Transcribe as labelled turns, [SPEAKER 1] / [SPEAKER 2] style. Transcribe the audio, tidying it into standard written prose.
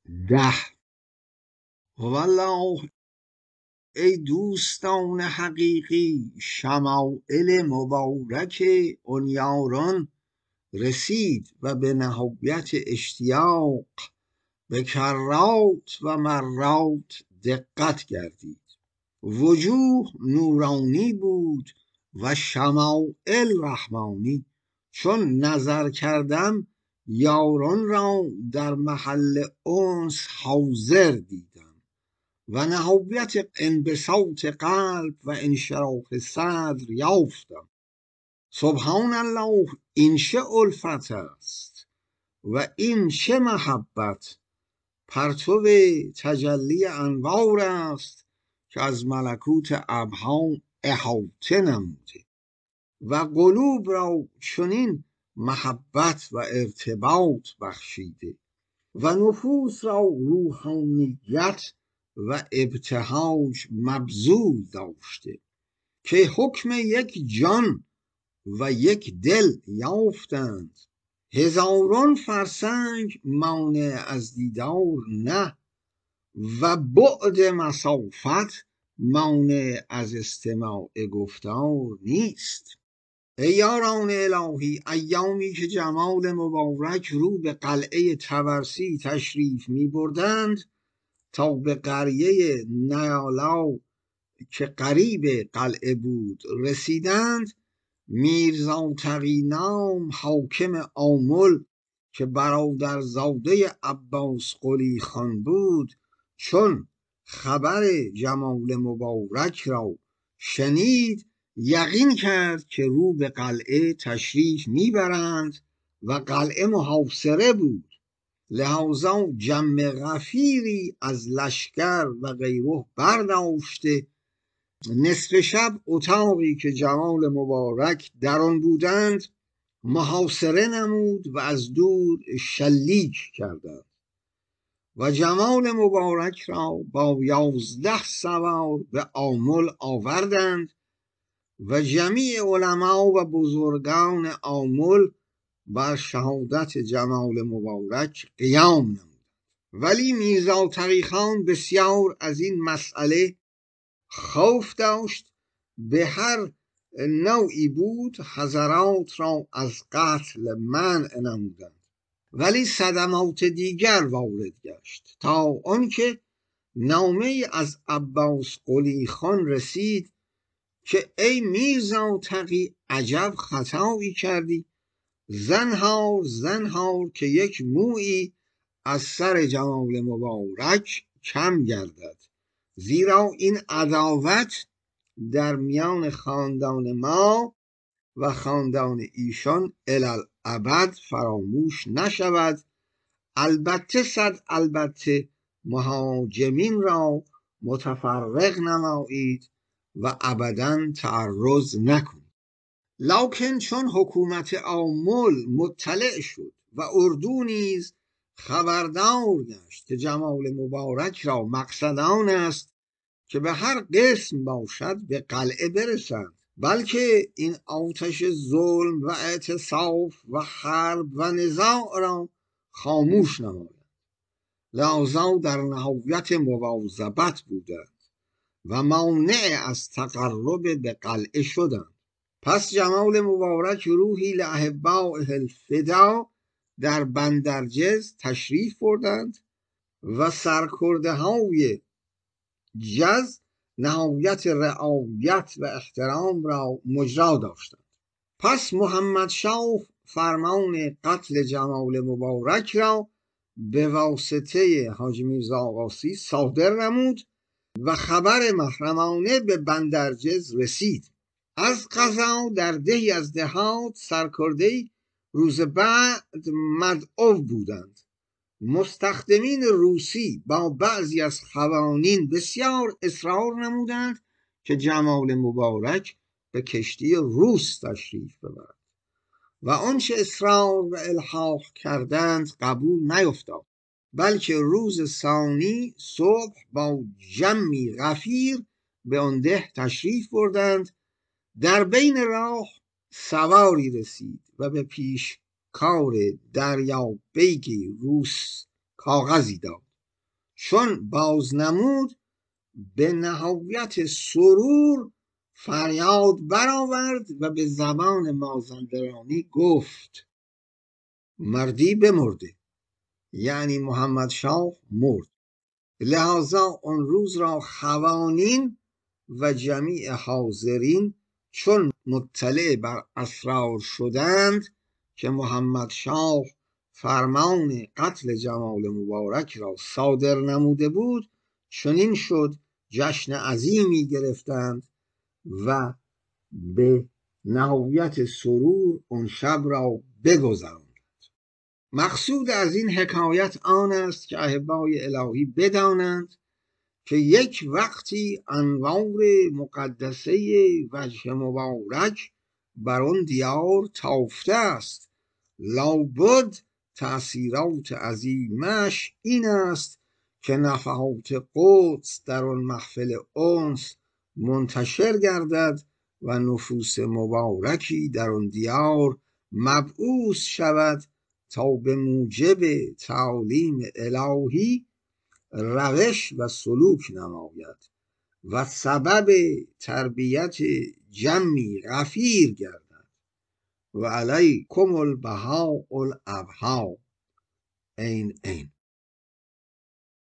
[SPEAKER 1] 10. والله ای دوستان حقیقی، شمایل مبارک اون یاران رسید و به نهایت اشتیاق به کرات و مرات دقت گردید. وجوه نورانی بود و شمایل رحمانی. چون نظر کردم یاران را در محل انس حاضر دیدم و نهایت انبساط قلب و انشراح صدر یافتم. سبحان الله، این چه الفت است و این چه محبت! پرتو تجلی انوار است که از ملکوت ابها احاطه نموده و قلوب را چنین محبت و ارتباط بخشیده و نفوس را روحانیت و ابتهاج مبذول داشته که حکم یک جان و یک دل یافتند. هزاران فرسنگ مانع از دیدار نه و بعد مسافت مانع از استماع گفتار نیست. ای یاران الهی، ایامی که جمال مبارک رو به قلعه طبرسی تشریف می بردند تا به قریه نیالا که قریب قلعه بود رسیدند، میرزا تقی نام حاکم آمل که برادرزاده عباس قلی خان بود، چون خبر جمال مبارک را شنید یقین کرد که رو به قلعه تشریف میبرند و قلعه محاصره بود. لحاظا جمع غفیری از لشکر و غیره برداشته نصف شب اتاقی که جمال مبارک در آن بودند محاصره نمود و از دور شلیک کردند و جمال مبارک را با 11 سوار به آمل آوردند و جمیع علما و بزرگان آمل بر شهادت جمال مبارک قیام نمود. ولی میرزا تقی خان بسیار از این مسئله خوف داشت، به هر نوعی بود حضرات را از قتل منع نمودند. ولی صدمات دیگر وارد گشت تا آنکه نامه از عباس قلی خان رسید که ای میرزا تقی، عجب خطایی کردی، زنهار که یک مویی از سر جمال مبارک کم گردد، زیرا این عداوت در میان خاندان ما و خاندان ایشان الالابد فراموش نشود. البته البته مهاجمین را متفرق نمایید و ابدا تعرض نکنید. لکن چون حکومت آمل مطلع شد و اردو نیز خبردار گشت که جمال مبارک را مقصد آن است که به هر قسم باشد به قلعه برسند، بلکه این آتش ظلم و اعتصاف و حرب و نزاع را خاموش نماید، لذا در نهایت مواظبت بودند و مانع از تقرب به قلعه شدند. پس جمال مبارک روحی لاحبائه الفدا در بندرجز تشریف بردند و سرکرده های جز نهایت رعایت و احترام را مجرا داشتند. پس محمد شاه فرمان قتل جمال مبارک را به واسطه حاجی میرزا آقاسی صادر نمود و خبر محرمانه به بندرجز رسید. از قضا در دهی از دهات سرکرده‌ای روز بعد مدعو بودند. مستخدمین روسی با بعضی از خوانین بسیار اصرار نمودند که جمال مبارک به کشتی روس تشریف ببرد و آنچه اصرار و الحاح کردند قبول نیفتاد، بلکه روز ثانی صبح با جمعی غفیر به آن ده تشریف بردند. در بین راه سواری رسید و به پیش کار دریا بیگ روس کاغذی داد چون باز نمود به نهایت سرور فریاد برآورد و به زبان مازندرانی گفت مردی بمرده، یعنی محمد شاه مرد. لحاظا آن روز را خوانین و جمیع حاضرین چون مطلع بر اسرار شدند که محمد شاه فرمان قتل جمال مبارک را صادر نموده بود، چنین شد جشن عظیمی گرفتند و به نهایت سرور اون شب را بگذراند. مقصود از این حکایت آن است که احبای الهی بدانند که یک وقتی انوار مقدسه وجه مبارک بر آن دیار تافته است، لابد تأثیرات عظیمش این است که نفحات قدس در آن محفل انس منتشر گردد و نفوس مبارکی در آن دیار مبعوث شود تا به موجب تعالیم الهی روش و سلوک نماید و سبب تربیت جمعی غفیر گردد. و علیکم البهاء الابها. این